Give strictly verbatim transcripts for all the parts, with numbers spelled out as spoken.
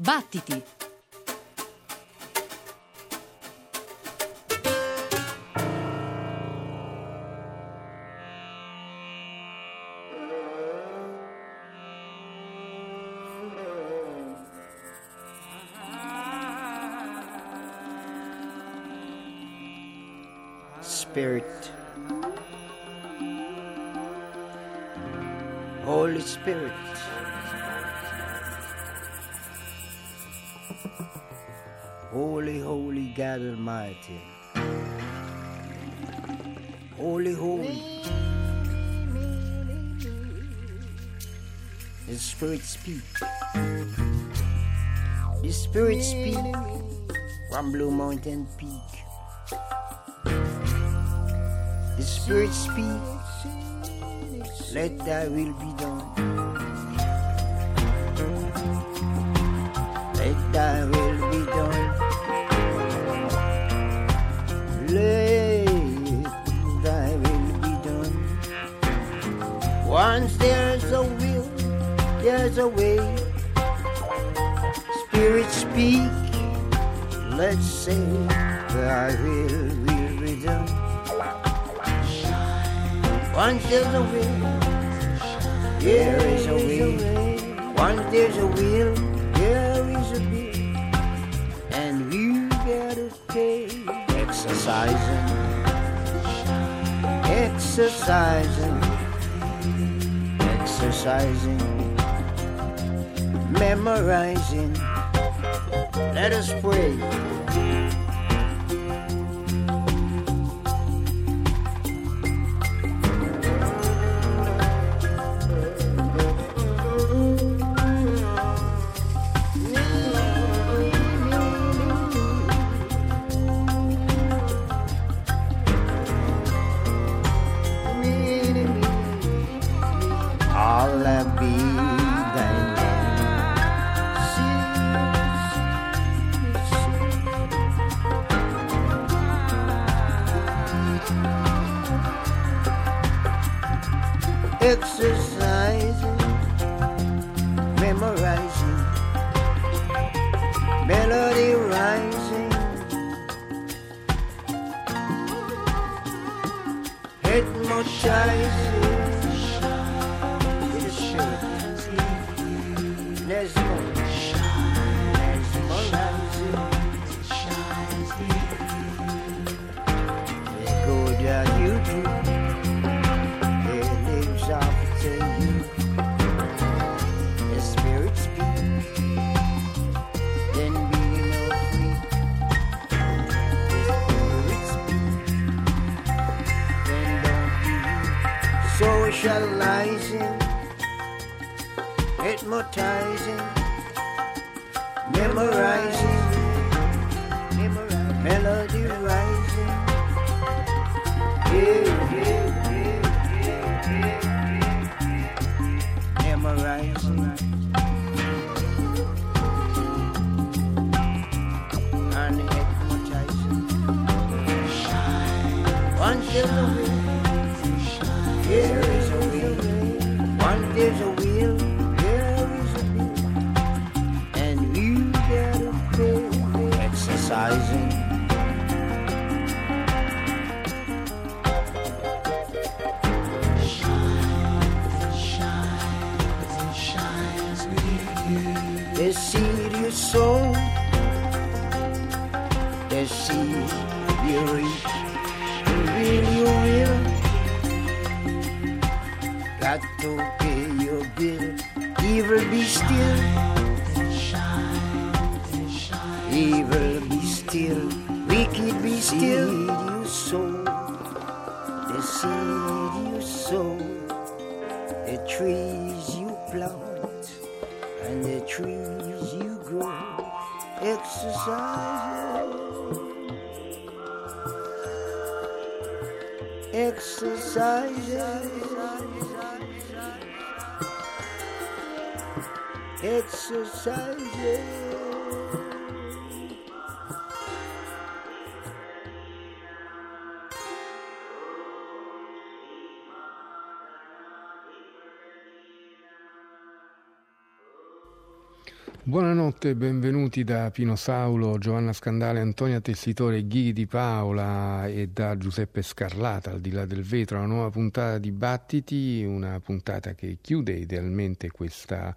Battiti! Spirit, Holy Spirit, Holy, Holy God Almighty, Holy, Holy, the Spirit speak, the Spirit speak from Blue Mountain Peak. The Spirit speaks, let thy will be done. Let thy will be done. Let thy will be done. Once there's a will, there's a way. Spirit speak, let's say thy will will be done. Once there's a will, there is a way. Once there's a will, there is a will. And we gotta stay exercising, exercising, exercising, memorizing. Let us pray. Exercising, memorizing, melody rising, hypnotizing. It is sure. There's more. There's more rising. They go down YouTube. After you, the Spirit speaks, then be no free. The Spirit speaks, then don't be socializing, hypnotizing, memorizing, memorizing, melody rising. Yeah, yeah. Memorizing and hypnotizing. Once there's a will, there is a will. Once there's a will, there is a will. And you gotta pay. Exercising, the seed you sow, the seed you reap, the will you will. Got to pay your bill. Evil be still, evil be still, wicked be still. You sow, the seed you sow, the trees you plant, and the trees you grow. Exercise, exercise, exercise. Buonanotte e benvenuti da Pino Saulo, Giovanna Scandale, Antonia Tessitore, Ghighi Di Paola e da Giuseppe Scarlata, al di là del vetro, una nuova puntata di Battiti, una puntata che chiude idealmente questa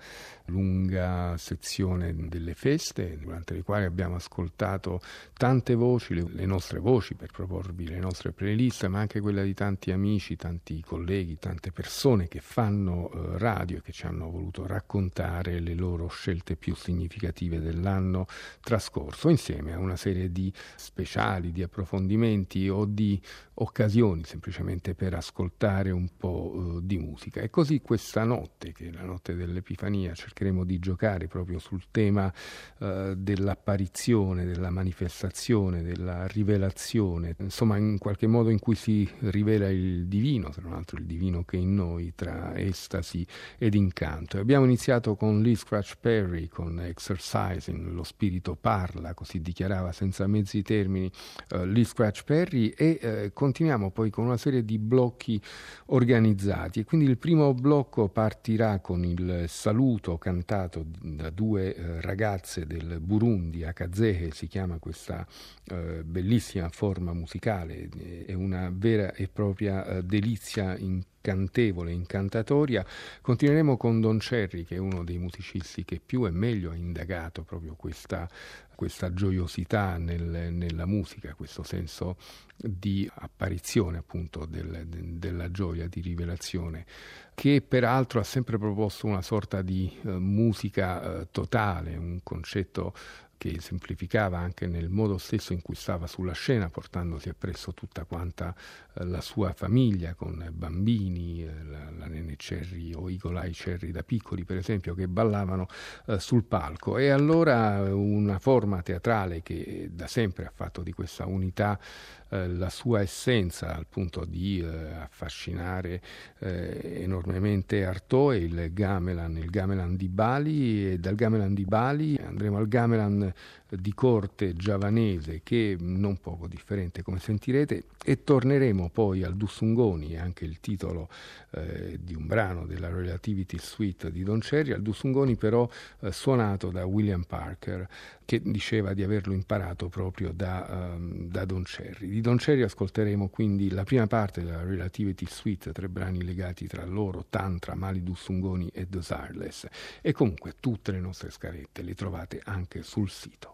lunga sezione delle feste, durante le quali abbiamo ascoltato tante voci, le, le nostre voci per proporvi le nostre playlist, ma anche quella di tanti amici, tanti colleghi, tante persone che fanno eh, radio e che ci hanno voluto raccontare le loro scelte più significative dell'anno trascorso, insieme a una serie di speciali, di approfondimenti o di occasioni semplicemente per ascoltare un po' eh, di musica. E così questa notte, che è la notte dell'Epifania, cercheremo di giocare proprio sul tema eh, dell'apparizione, della manifestazione, della rivelazione, insomma in qualche modo in cui si rivela il divino, tra l'altro il divino che è in noi, tra estasi ed incanto. E abbiamo iniziato con Lee Scratch Perry, con Exercising, lo spirito parla, così dichiarava senza mezzi termini uh, Lee Scratch Perry, e uh, continuiamo poi con una serie di blocchi organizzati. E quindi il primo blocco partirà con il saluto cantato da due uh, ragazze del Burundi, Akazehe si chiama questa uh, bellissima forma musicale, è una vera e propria uh, delizia in incantevole, incantatoria. Continueremo con Don Cherry, che è uno dei musicisti che più e meglio ha indagato proprio questa, questa gioiosità nel, nella musica, questo senso di apparizione appunto del, de, della gioia, di rivelazione, che peraltro ha sempre proposto una sorta di uh, musica uh, totale, un concetto che semplificava anche nel modo stesso in cui stava sulla scena, portandosi appresso tutta quanta eh, la sua famiglia, con bambini, eh, la, la Nene Cherry o Igolai Cherry da piccoli, per esempio, che ballavano eh, sul palco. E allora una forma teatrale che da sempre ha fatto di questa unità eh, la sua essenza, al punto di eh, affascinare eh, enormemente Artaud, e il gamelan, il gamelan di Bali, e dal gamelan di Bali andremo al gamelan di corte giavanese, che è non poco differente come sentirete, e torneremo poi al Dusungoni, anche il titolo eh, di un brano della Relativity Suite di Don Cherry, al Dusungoni però eh, suonato da William Parker, che diceva di averlo imparato proprio da, um, da Don Cherry. Di Don Cherry ascolteremo quindi la prima parte della Relativity Suite, tre brani legati tra loro, Tantra, Mali Dusungoni e Desireless, e comunque tutte le nostre scalette le trovate anche sul sito.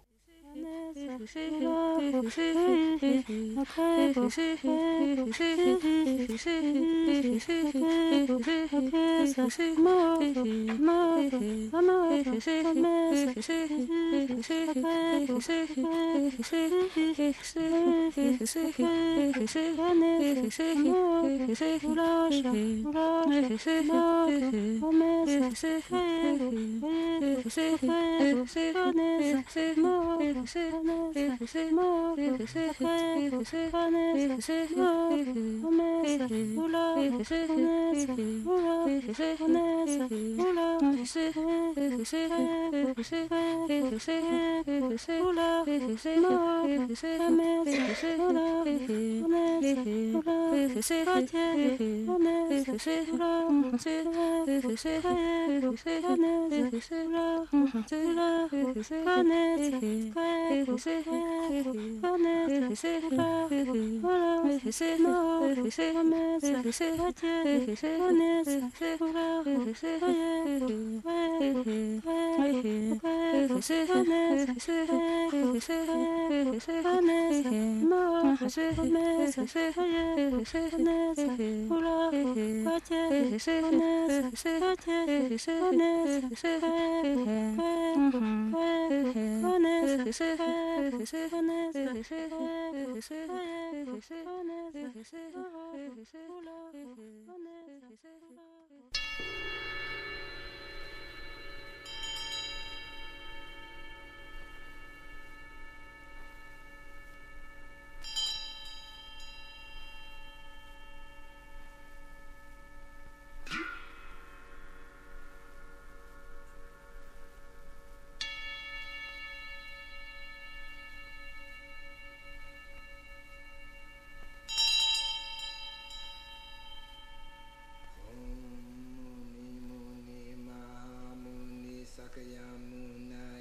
Sakyamuna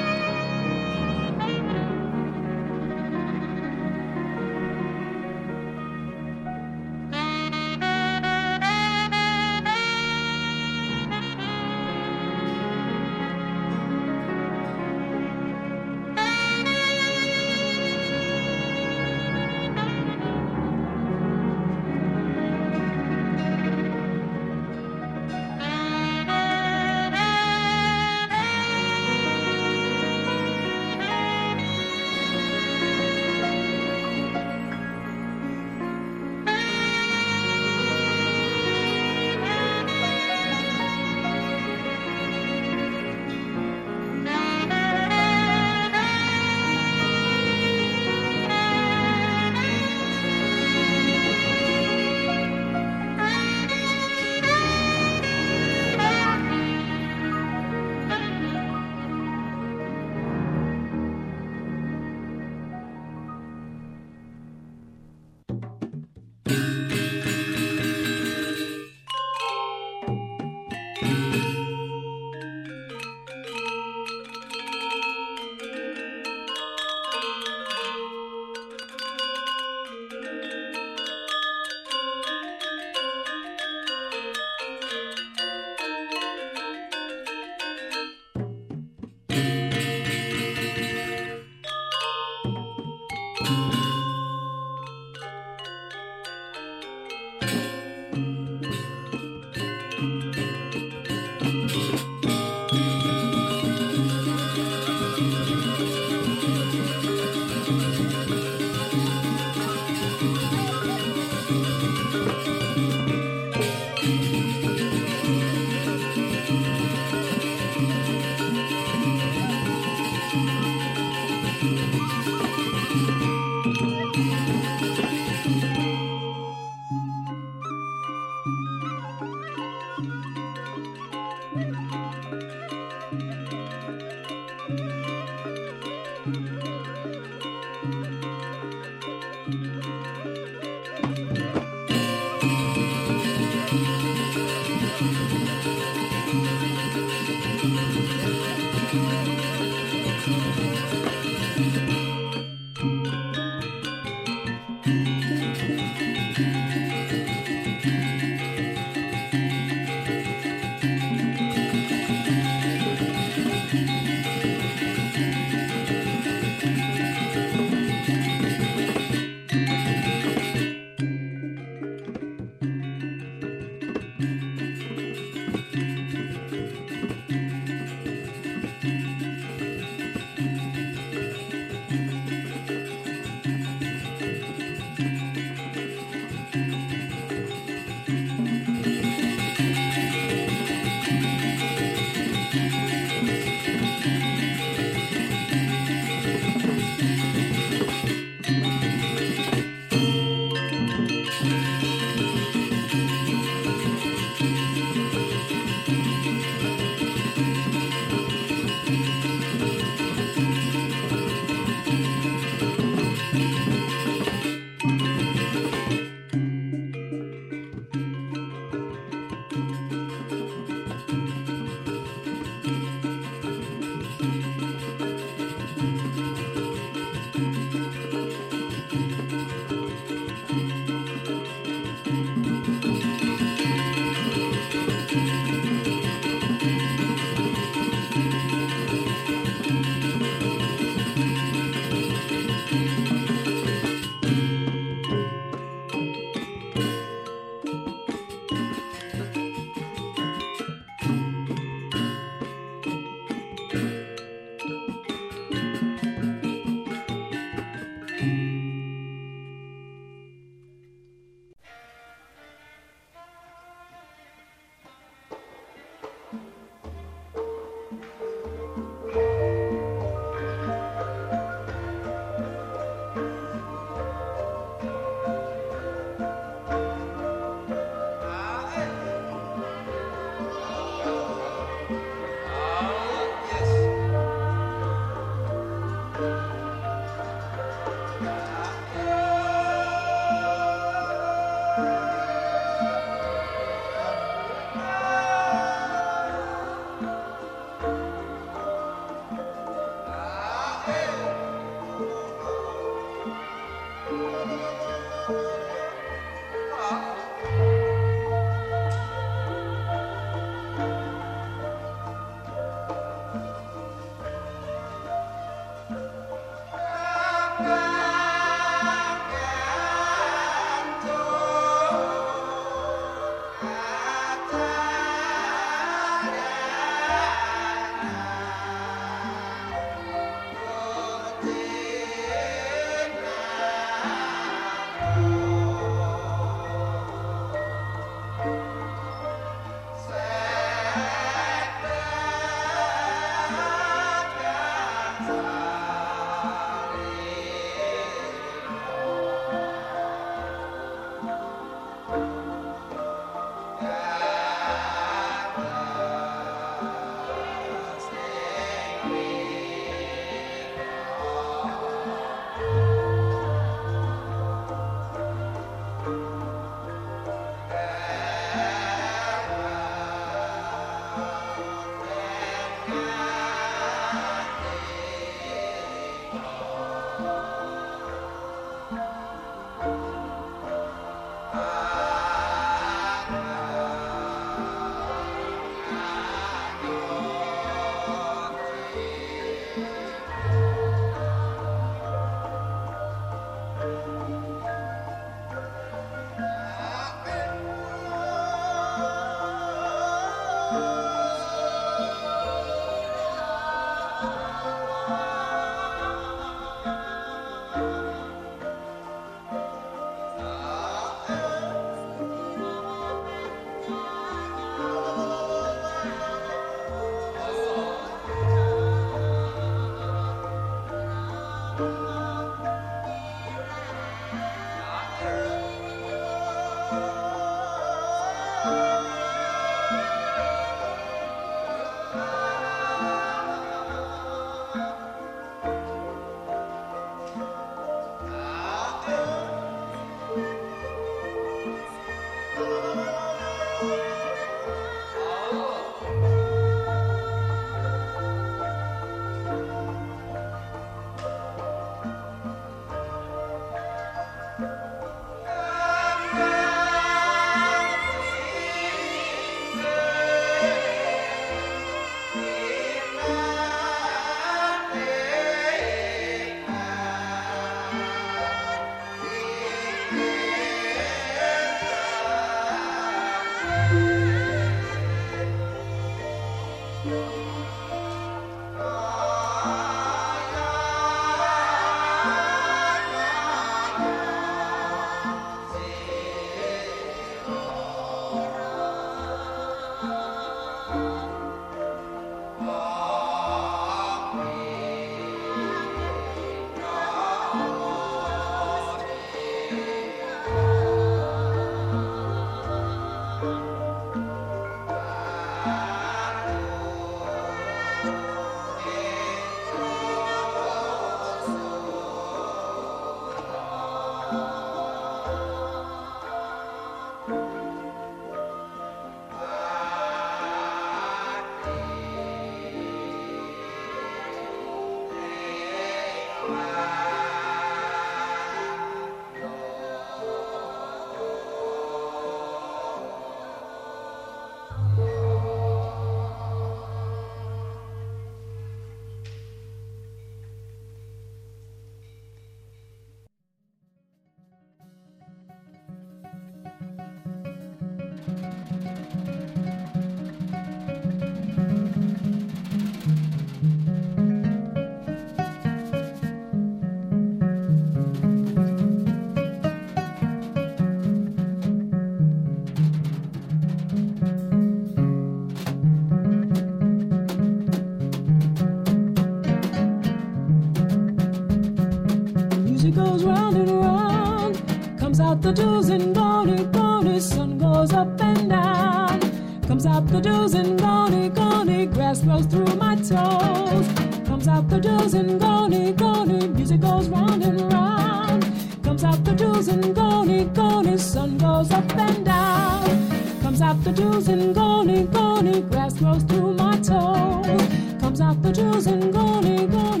The do's and gone, gone, sun goes up and down. Comes out the do's and gone, gone, grass grows through my toes. Comes out the do's and gone, gone, music goes round and round. Comes out the do's and gone, gone, sun goes up and down. Comes out the do's and gone, gone, grass grows through my toes. Comes out the do's and gone, gone.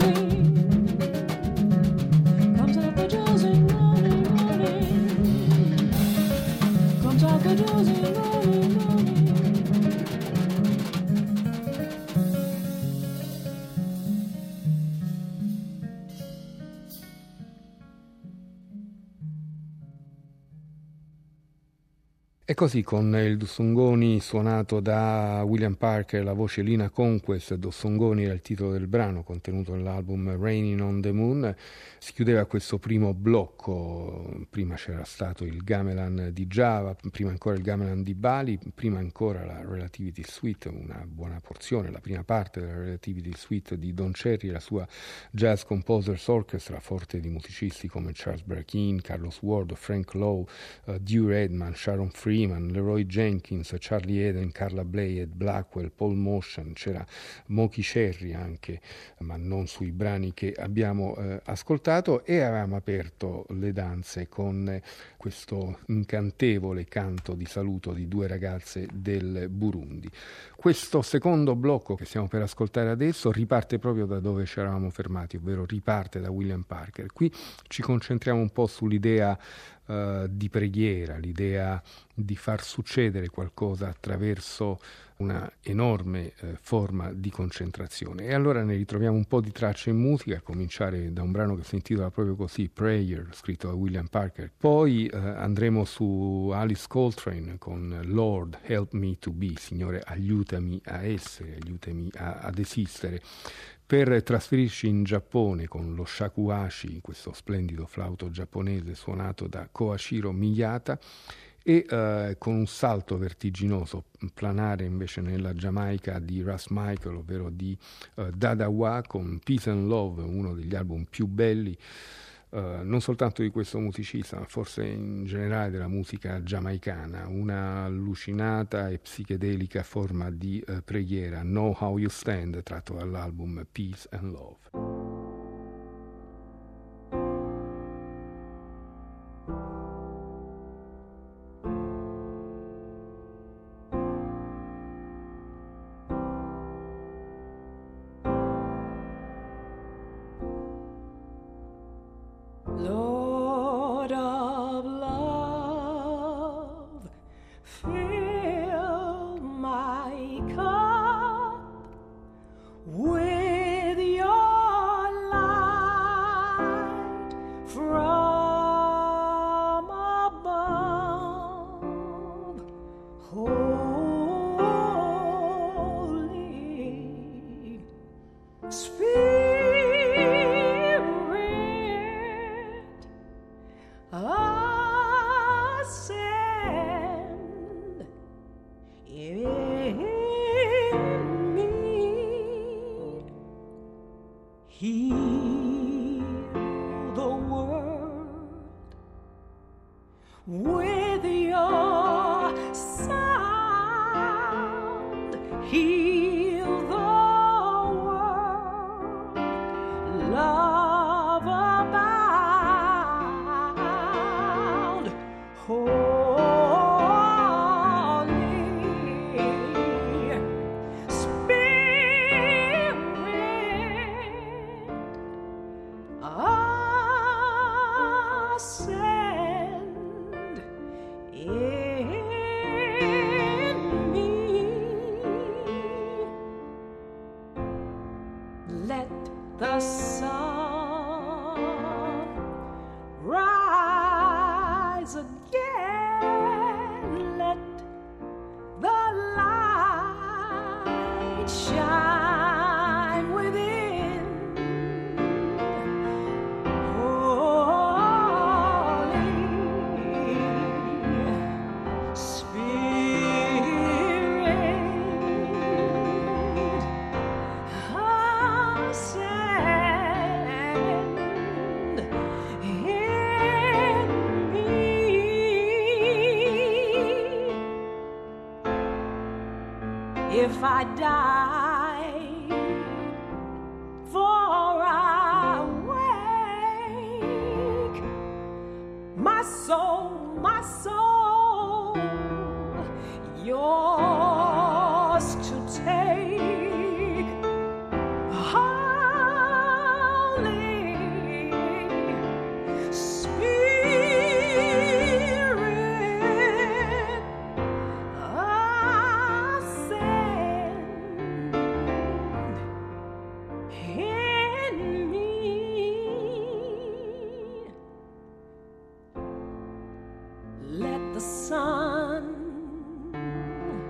Comes out the do's and gone, gone. Comes out the do's and gone, gone. E così con il Dossongoni suonato da William Parker, la voce Lina Conquest, Dossongoni era il titolo del brano contenuto nell'album Raining on the Moon, si chiudeva questo primo blocco. Prima c'era stato il gamelan di Java, prima ancora il gamelan di Bali, prima ancora la Relativity Suite, una buona porzione, la prima parte della Relativity Suite di Don Cherry e la sua Jazz Composers Orchestra, forte di musicisti come Charles Brackeen, Carlos Ward, Frank Lowe, uh, Dewey Redman, Sharon Freeman, Leroy Jenkins, Charlie Eden, Carla Bley, Ed Blackwell, Paul Motion, c'era Moki Cherry anche, ma non sui brani che abbiamo eh, ascoltato, e avevamo aperto le danze con eh, questo incantevole canto di saluto di due ragazze del Burundi. Questo secondo blocco che stiamo per ascoltare adesso riparte proprio da dove ci eravamo fermati, ovvero riparte da William Parker. Qui ci concentriamo un po' sull'idea Uh, di preghiera, l'idea di far succedere qualcosa attraverso una enorme uh, forma di concentrazione. E allora ne ritroviamo un po' di tracce in musica, a cominciare da un brano che si intitola proprio così, Prayer, scritto da William Parker. Poi uh, andremo su Alice Coltrane con Lord Help Me to Be, Signore aiutami a essere, aiutami a, ad esistere, per trasferirci in Giappone con lo shakuhachi, questo splendido flauto giapponese suonato da Koashiro Miyata, e uh, con un salto vertiginoso planare invece nella Giamaica di Ras Michael, ovvero di uh, Dadawa, con Peace and Love, uno degli album più belli Uh, non soltanto di questo musicista, ma forse in generale della musica giamaicana, una allucinata e psichedelica forma di uh, preghiera, Know How You Stand, tratto dall'album Peace and Love. Lord of love, fill my cup with your light from above. Holy Spirit, ascend in me, heal the world with your sound, heal the world, love abound. Holy Spirit, ascend in me. Let the sun rise again. Let the light shine within. Holy Spirit, ascend in me. If I die, for I wake, my soul, my soul, yours to take. Holy Spirit, ascend in me. Let the sun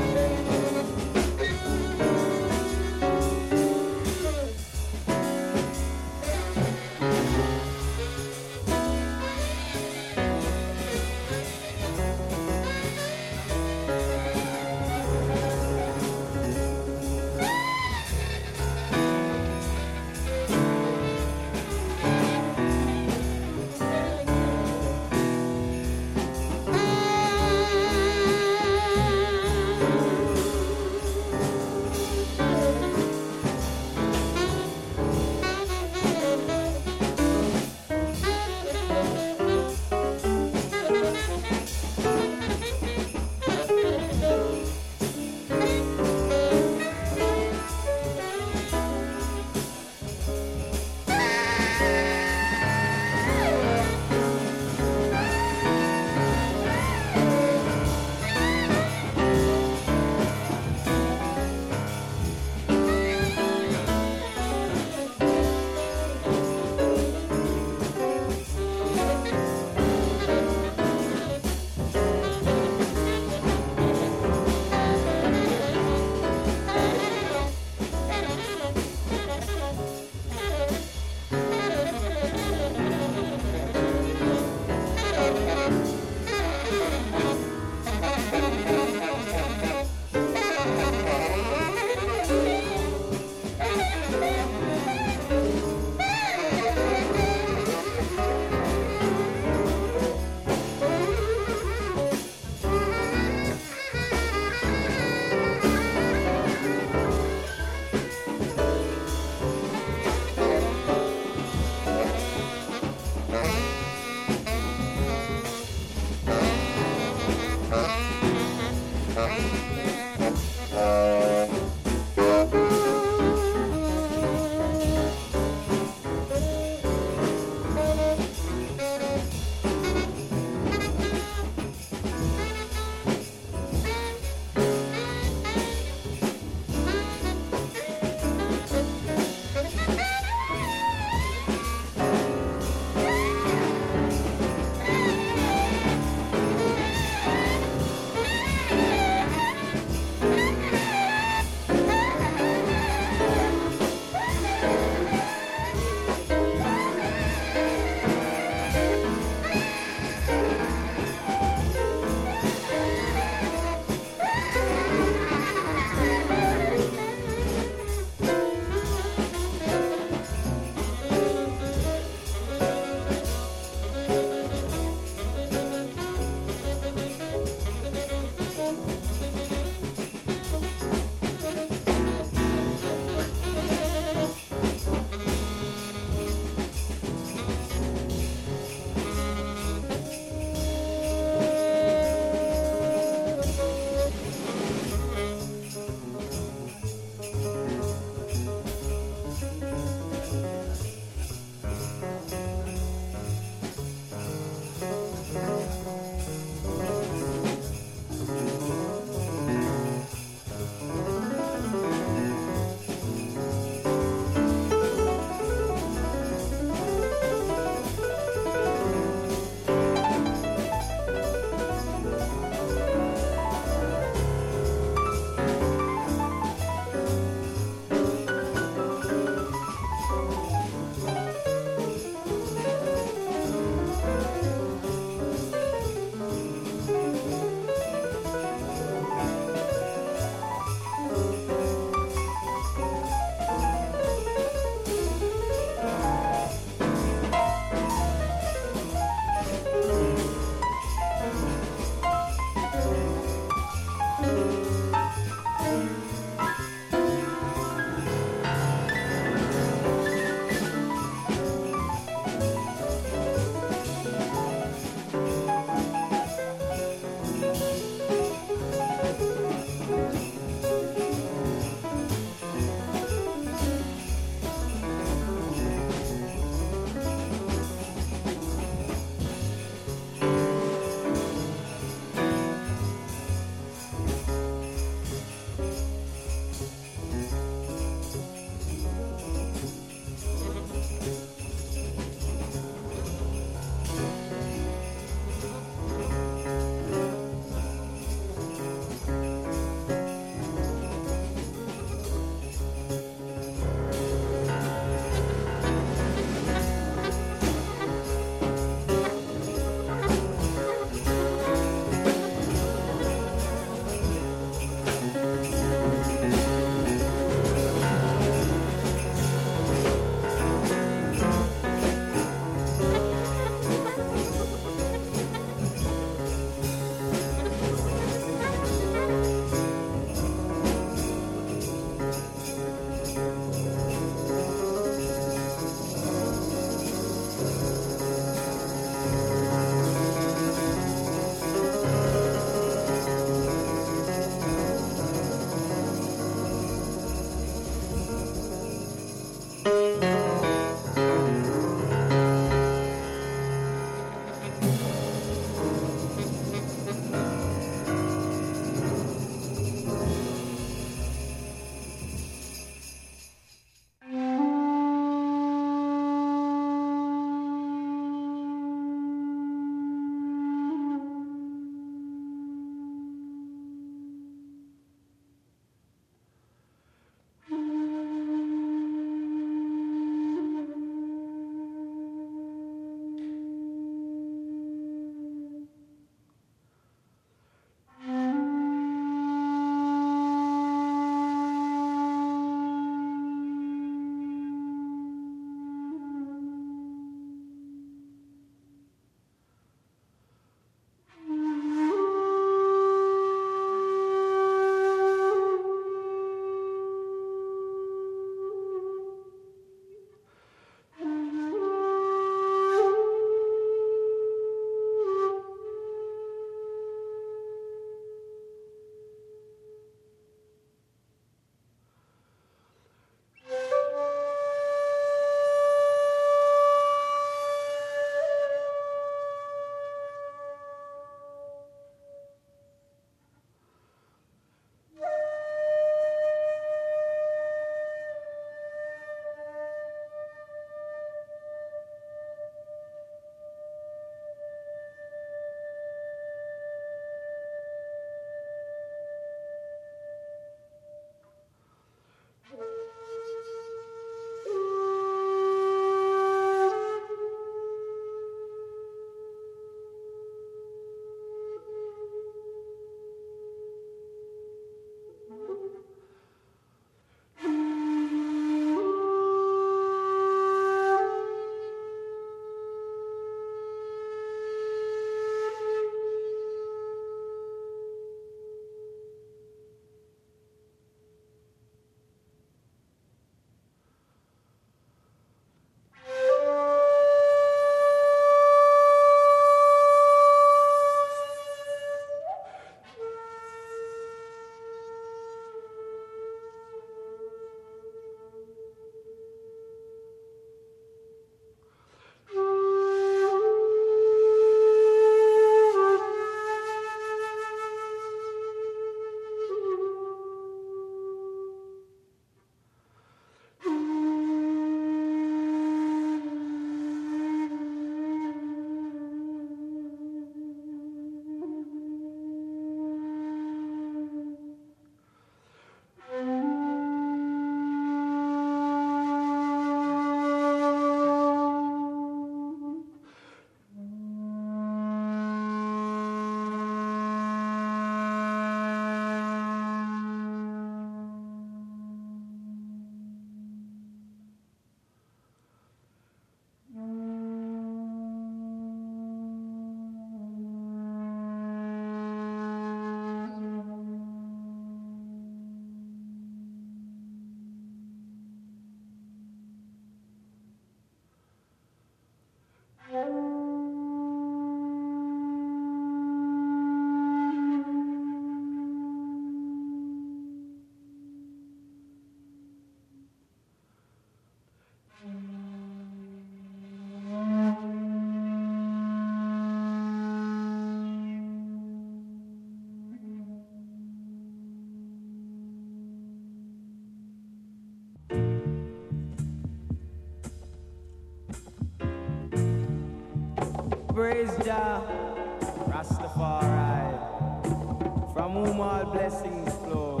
Praise Jah, Rastafari, from whom all blessings flow.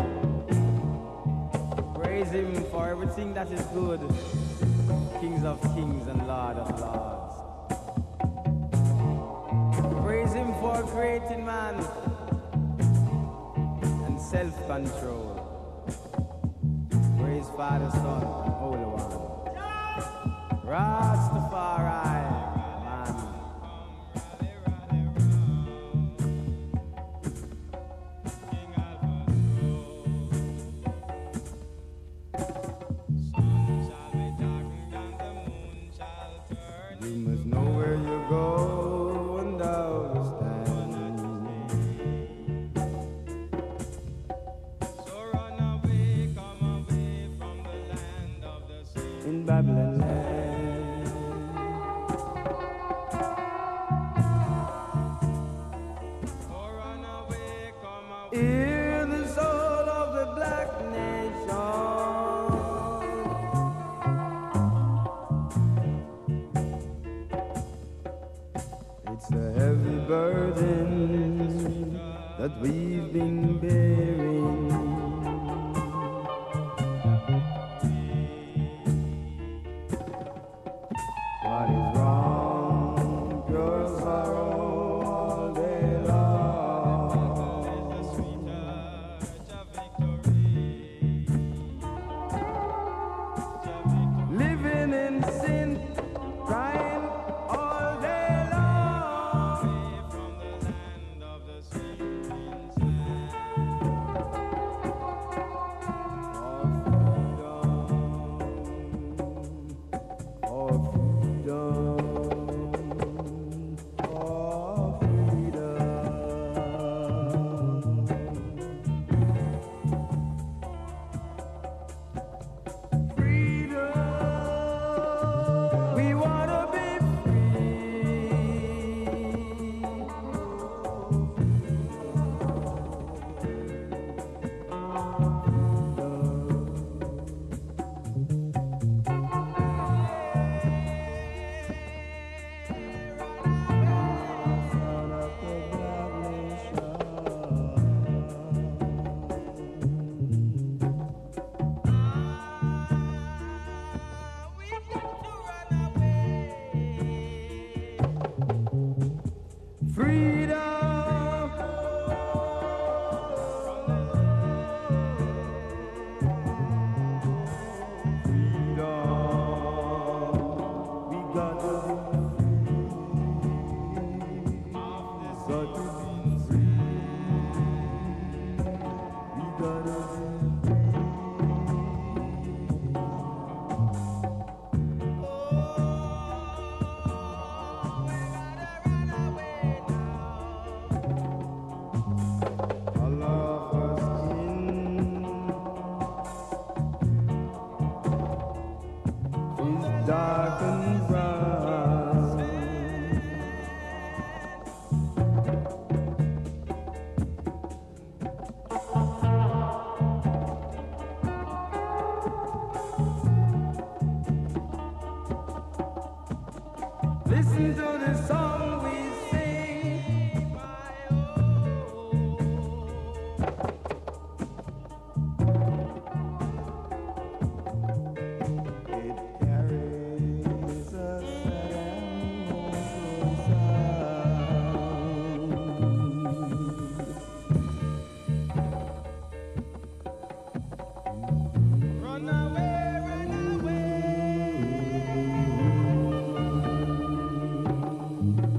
Praise Him for everything that is good, Kings of kings and Lord of lords. Praise Him for creating man and self-control. Praise Father, Son, and Holy One. Rastafari, man. You must know where you go and how to stand. So run away, come away from the land of the sea. In Babylon land. So run away, come away. Hear the soul of the black nation. It's a heavy burden that we've been bearing. What is wrong? Pure sorrow all day long. Living in sin, crying all day long. From the land of the sleeping sand. Of freedom, of freedom, of freedom. Freedom, we wanna be son of the black nation. We've got to run away. Freedom. Freedom. We got to be got to be free. We gotta be all of us in is dark and brown. Listen to the song we sing, my oh. It carries a sad and mournful sound. Run away, run away.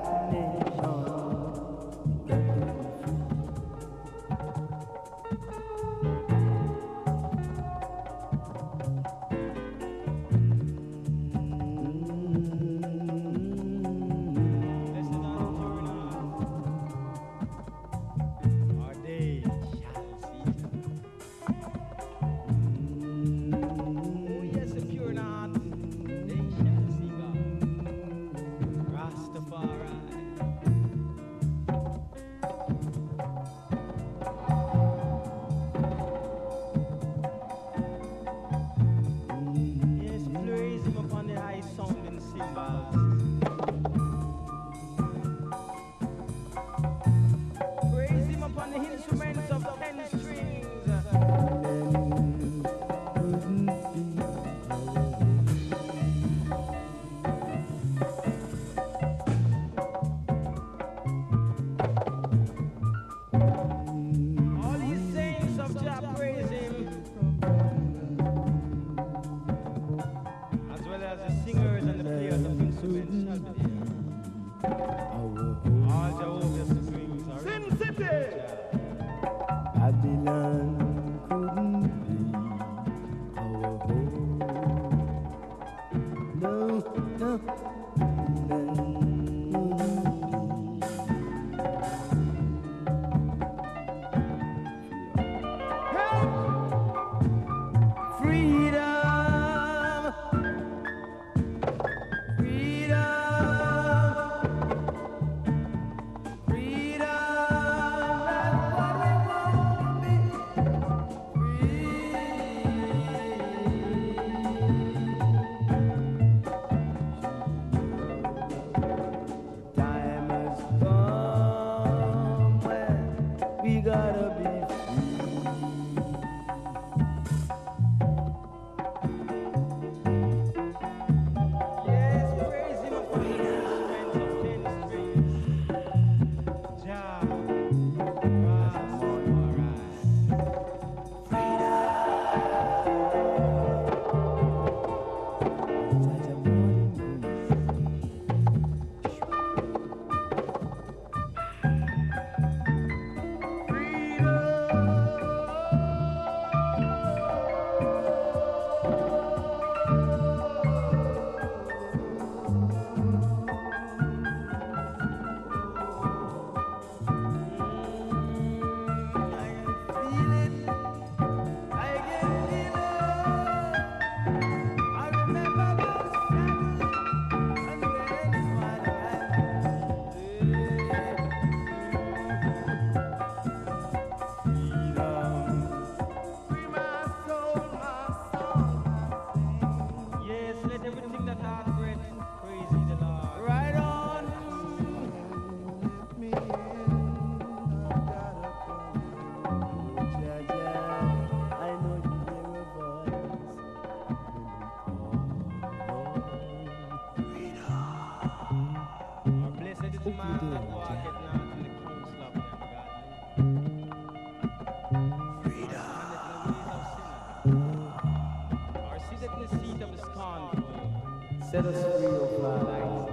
Set us free, O Father.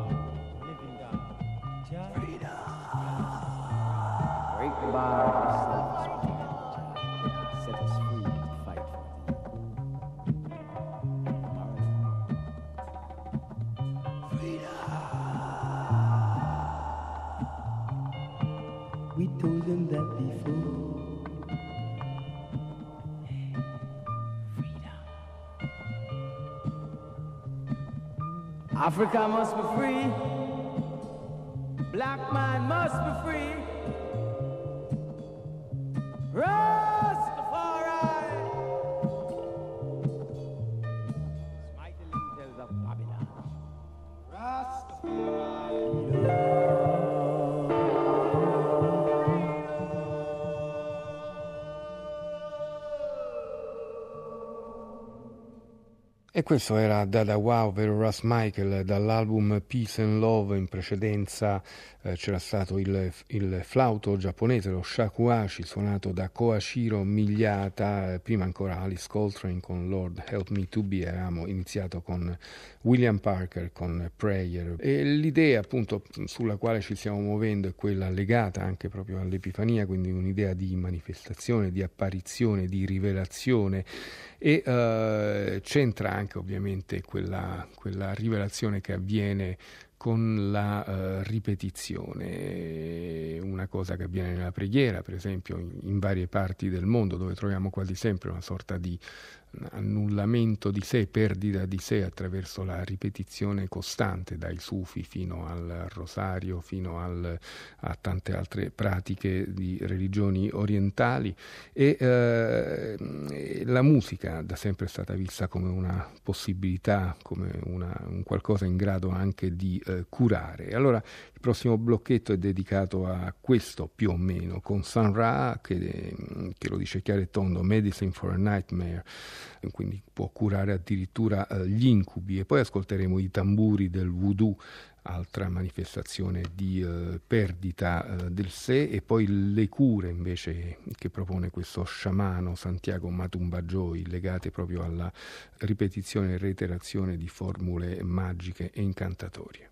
Living God. Freedom. Break the bar of self-respect. Set us free to fight for thee. Freedom. We told them that before. Africa must be free. Black man must be free. Rastafari. Smite the lintels of Babylon. Rastafari. E questo era Dada Wow, ovvero Russ Michael, dall'album Peace and Love. In precedenza eh, c'era stato il, il flauto giapponese, lo shakuhachi, suonato da Koashiro Migliata, prima ancora Alice Coltrane con Lord Help Me To Be, eravamo iniziato con William Parker con Prayer. E l'idea appunto sulla quale ci stiamo muovendo è quella legata anche proprio all'Epifania, quindi un'idea di manifestazione, di apparizione, di rivelazione, e uh, c'entra anche ovviamente quella, quella rivelazione che avviene con la uh, ripetizione, una cosa che avviene nella preghiera, per esempio in, in varie parti del mondo, dove troviamo quasi sempre una sorta di annullamento di sé, perdita di sé attraverso la ripetizione costante, dai sufi fino al rosario, fino al, a tante altre pratiche di religioni orientali. E eh, la musica da sempre è stata vista come una possibilità, come una, un qualcosa in grado anche di eh, curare. Allora il prossimo blocchetto è dedicato a questo più o meno, con Sun Ra che, che lo dice chiaro e tondo, Medicine for a Nightmare, quindi può curare addirittura eh, gli incubi. E poi ascolteremo i tamburi del voodoo, altra manifestazione di eh, perdita eh, del sé, e poi le cure invece che propone questo sciamano Santiago Matumbajoy, legate proprio alla ripetizione e reiterazione di formule magiche e incantatorie.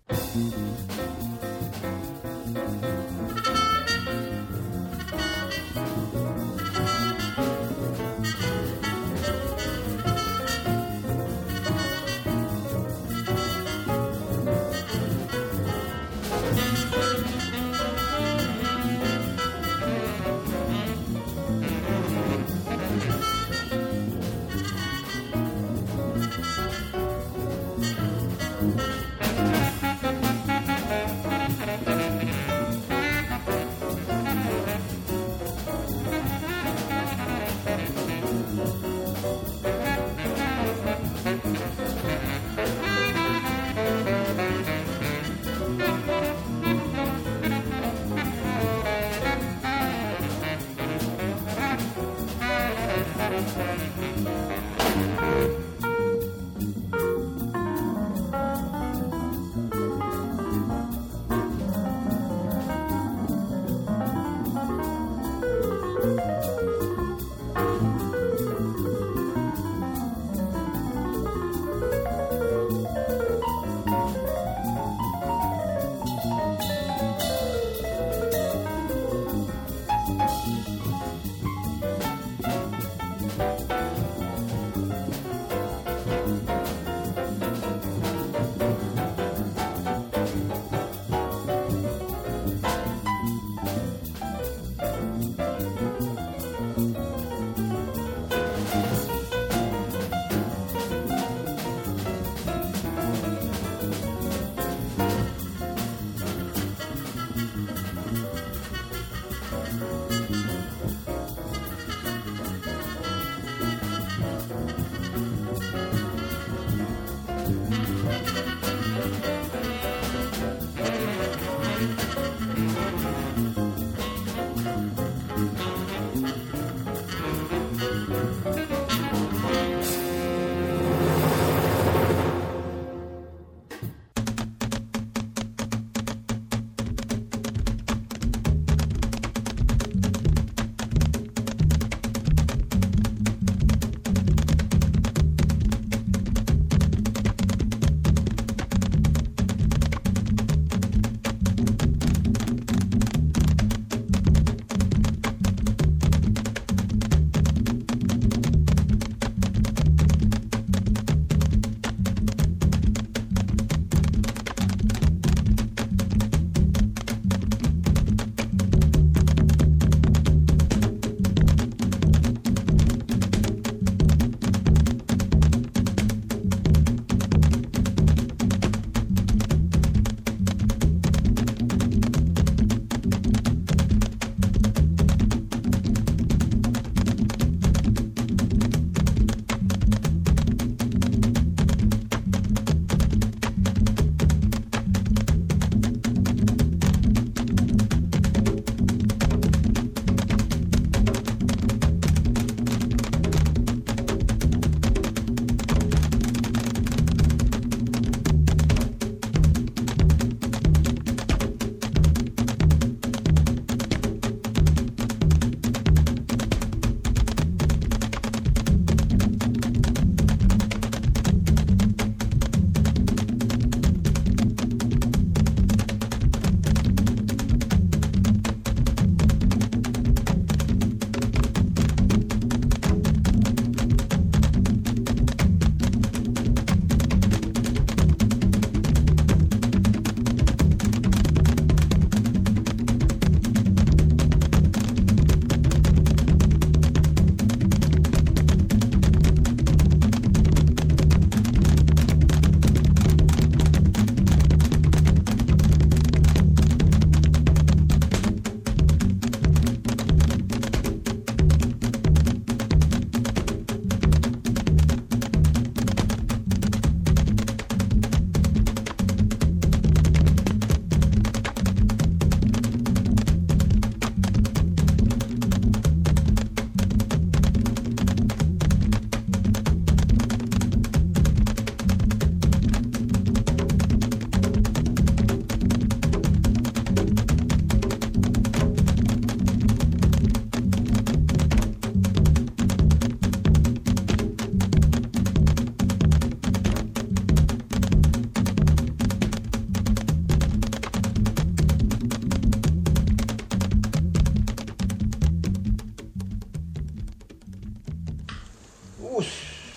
Us.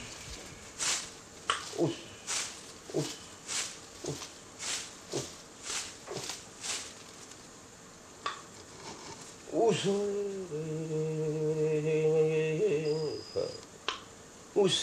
Us. Us. Us. Us.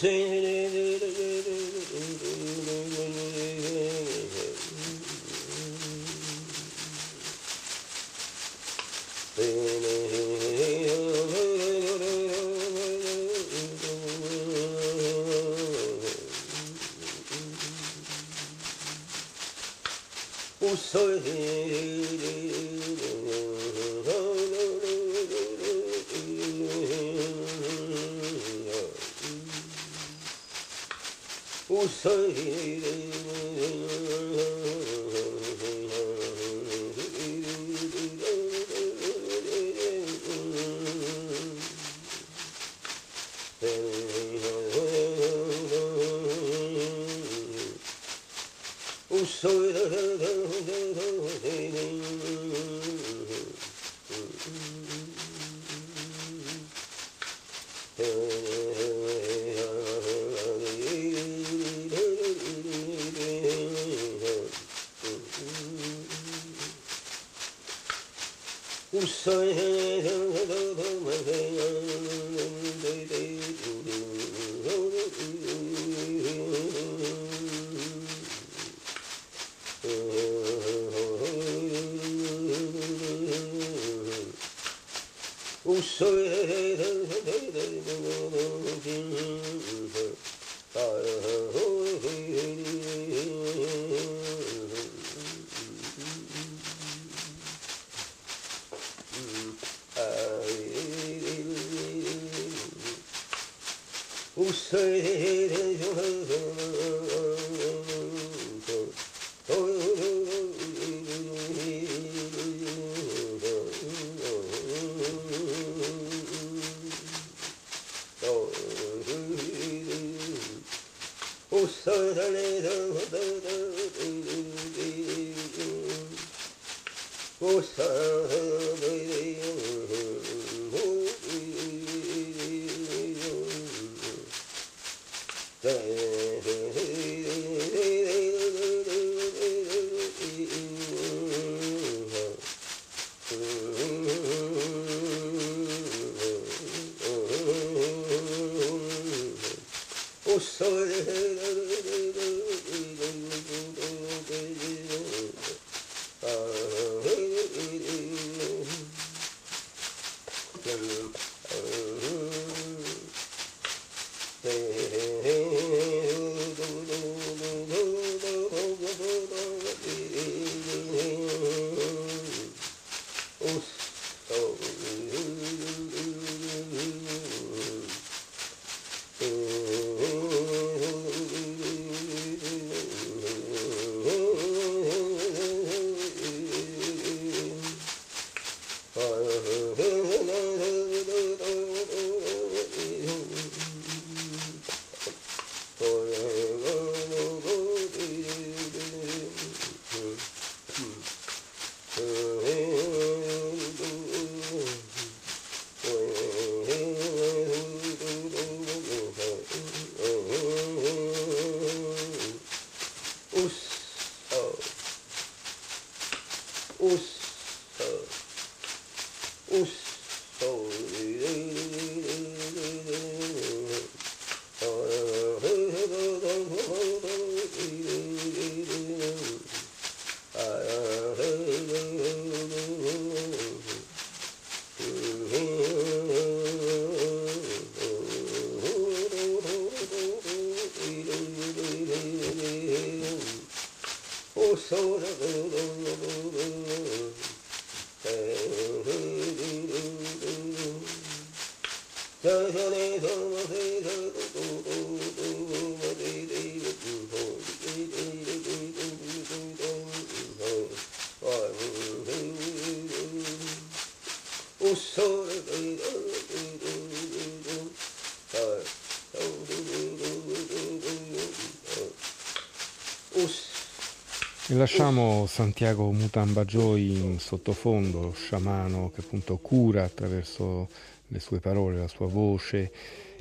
E lasciamo Santiago Mutambajoy in sottofondo, lo sciamano che appunto cura attraverso le sue parole, la sua voce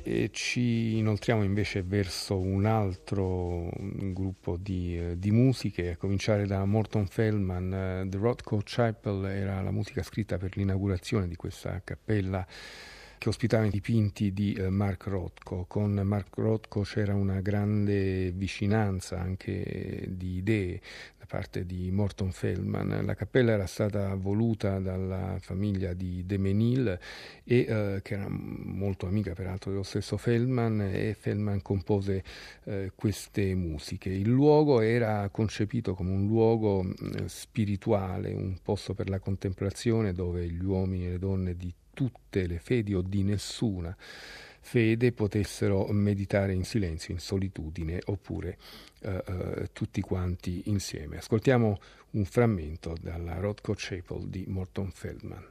E ci inoltriamo invece verso un altro gruppo di, eh, di musiche, a cominciare da Morton Feldman. Uh, The Rothko Chapel era la musica scritta per l'inaugurazione di questa cappella che ospitava i dipinti di eh, Mark Rothko. Con Mark Rothko c'era una grande vicinanza anche di idee da parte di Morton Feldman. La cappella era stata voluta dalla famiglia di De Menil e eh, che era molto amica peraltro dello stesso Feldman, e Feldman compose eh, queste musiche. Il luogo era concepito come un luogo eh, spirituale, un posto per la contemplazione dove gli uomini e le donne di tutte le fedi o di nessuna fede potessero meditare in silenzio, in solitudine, oppure eh, eh, tutti quanti insieme. Ascoltiamo un frammento dalla Rothko Chapel di Morton Feldman.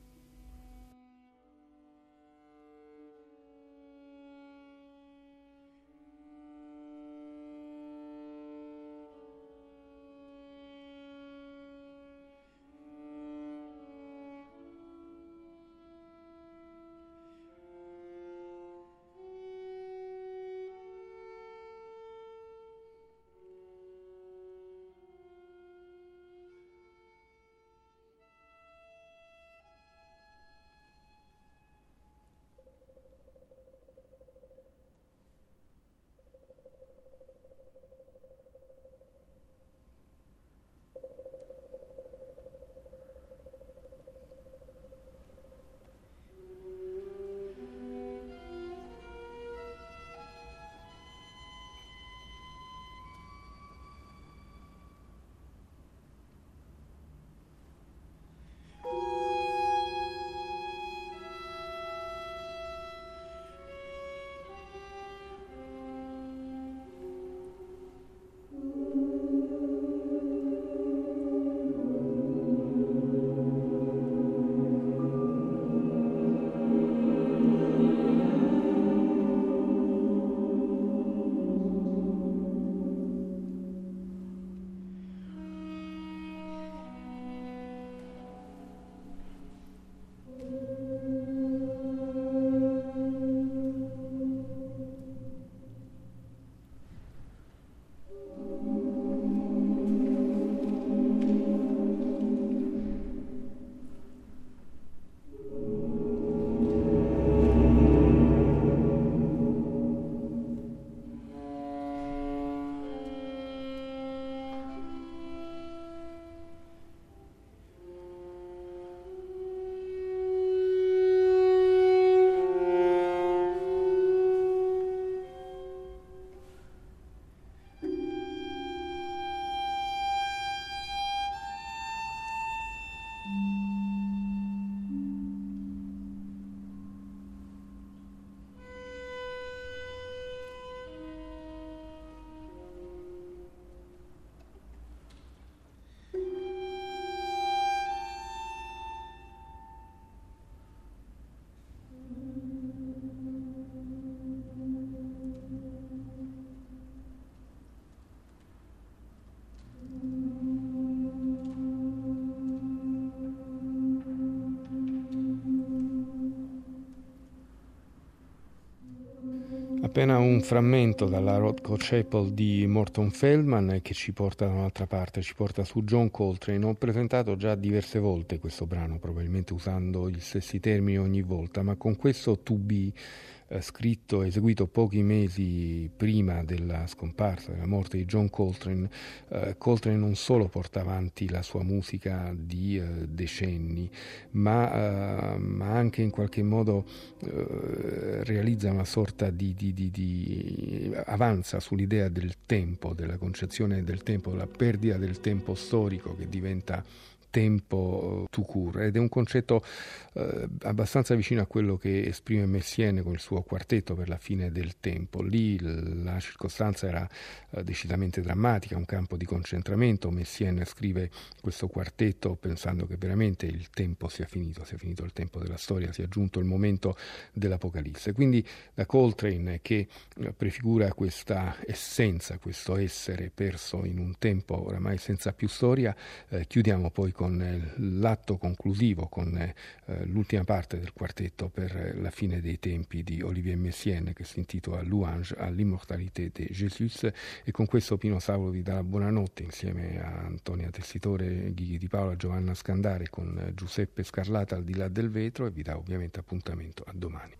Appena un frammento dalla Rothko Chapel di Morton Feldman che ci porta da un'altra parte, ci porta su John Coltrane. Ho presentato già diverse volte questo brano, probabilmente usando gli stessi termini ogni volta, ma con questo To Be, eh, scritto e eseguito pochi mesi prima della scomparsa, della morte di John Coltrane, eh, Coltrane non solo porta avanti la sua musica di eh, decenni, ma, eh, ma anche in qualche modo eh, realizza una sorta di, di, di, di avanza sull'idea del tempo, della concezione del tempo, della perdita del tempo storico che diventa tempo tout court, ed è un concetto eh, abbastanza vicino a quello che esprime Messiaen con il suo quartetto per la fine del tempo. Lì la circostanza era eh, decisamente drammatica, un campo di concentramento. Messiaen scrive questo quartetto pensando che veramente il tempo sia finito, sia finito il tempo della storia, sia giunto il momento dell'Apocalisse. Quindi da Coltrane, che eh, prefigura questa essenza, questo essere perso in un tempo oramai senza più storia, eh, chiudiamo poi con eh, l'atto conclusivo, con eh, l'ultima parte del quartetto per la fine dei tempi di Olivier Messiaen, che si intitola Louange à l'immortalité de Jésus, e con questo Pino Saulo vi dà la buonanotte insieme a Antonia Tessitore, Ghighi Di Paola, Giovanna Scandare, con Giuseppe Scarlata al di là del vetro, e vi dà ovviamente appuntamento a domani.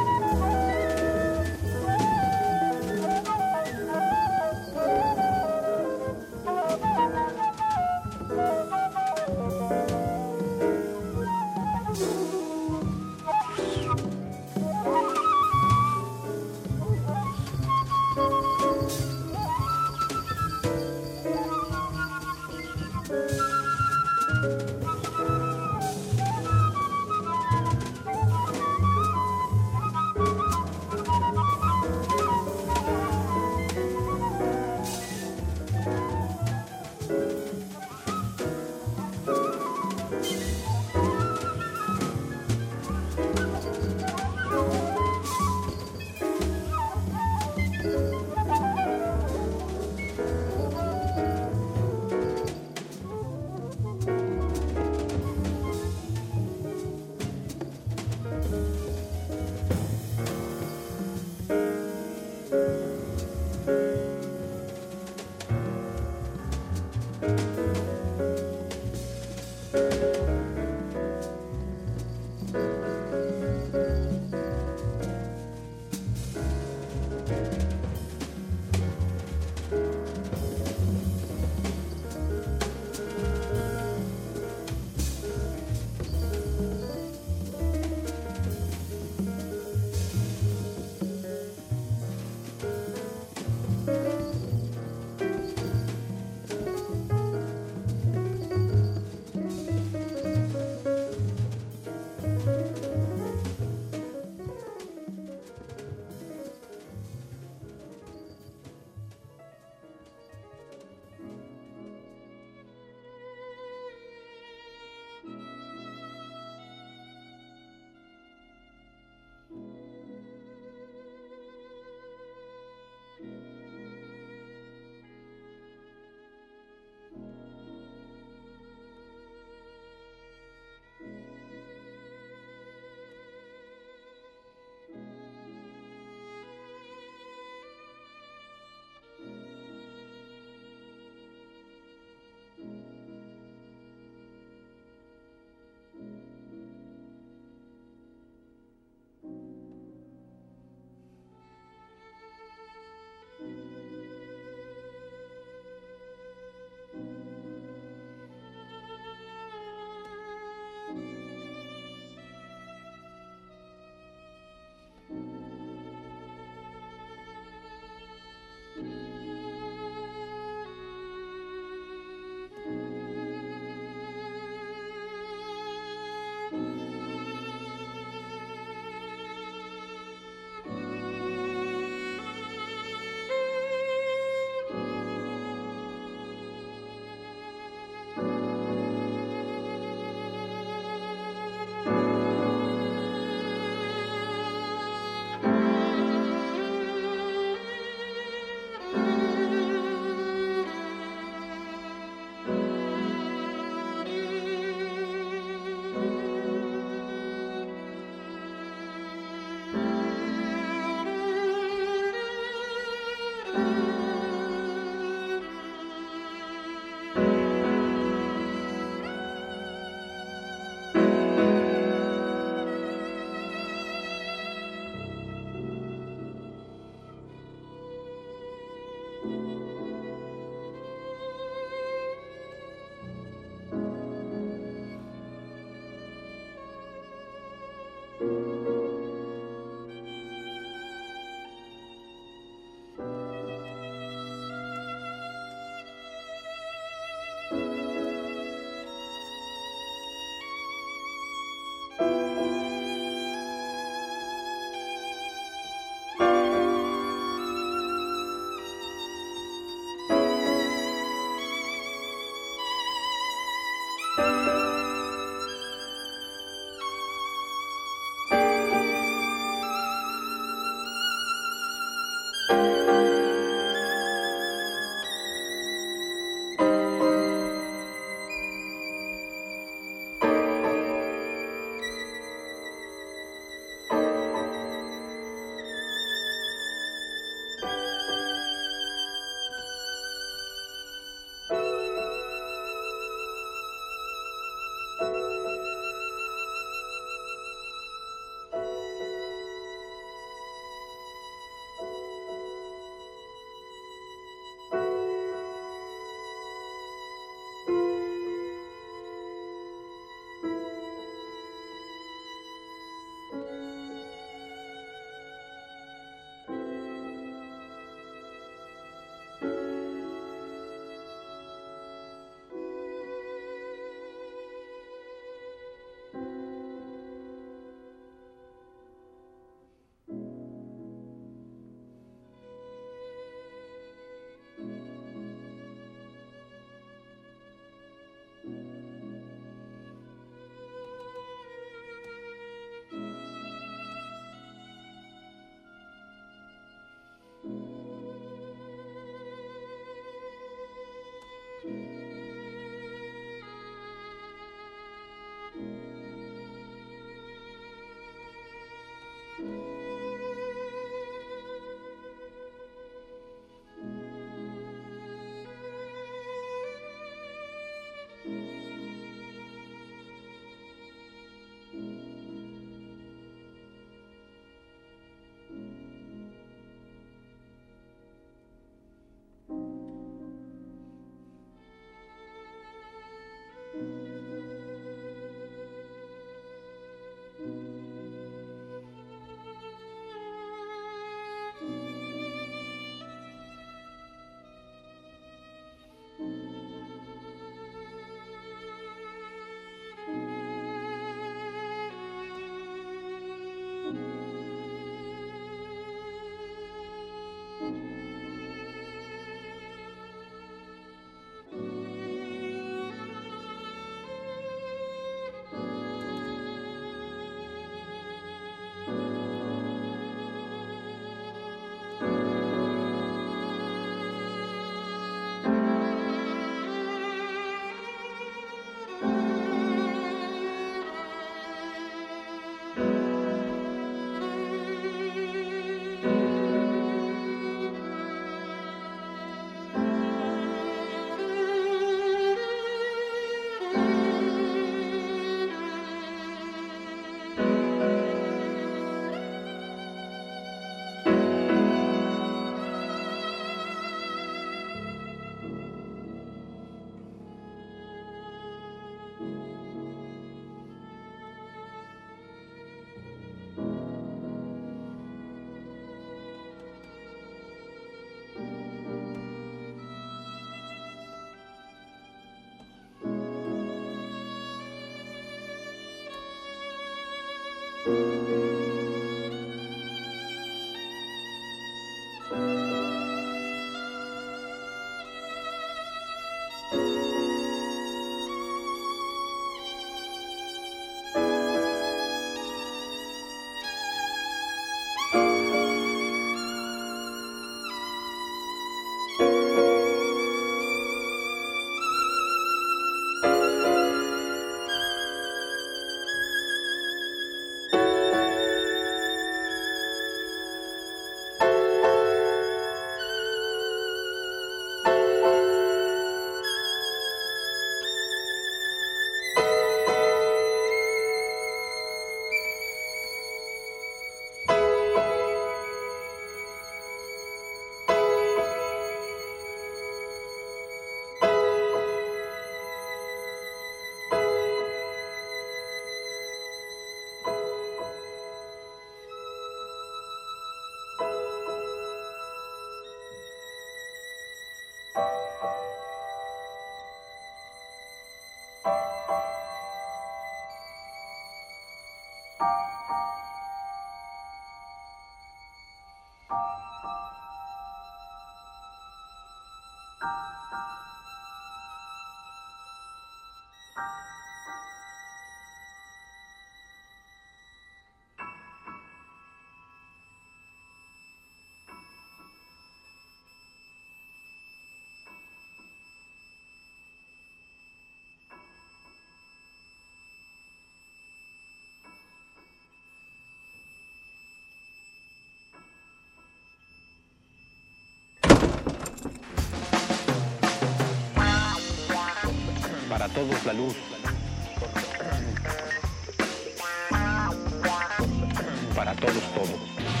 Para todos la luz. Para todos todo.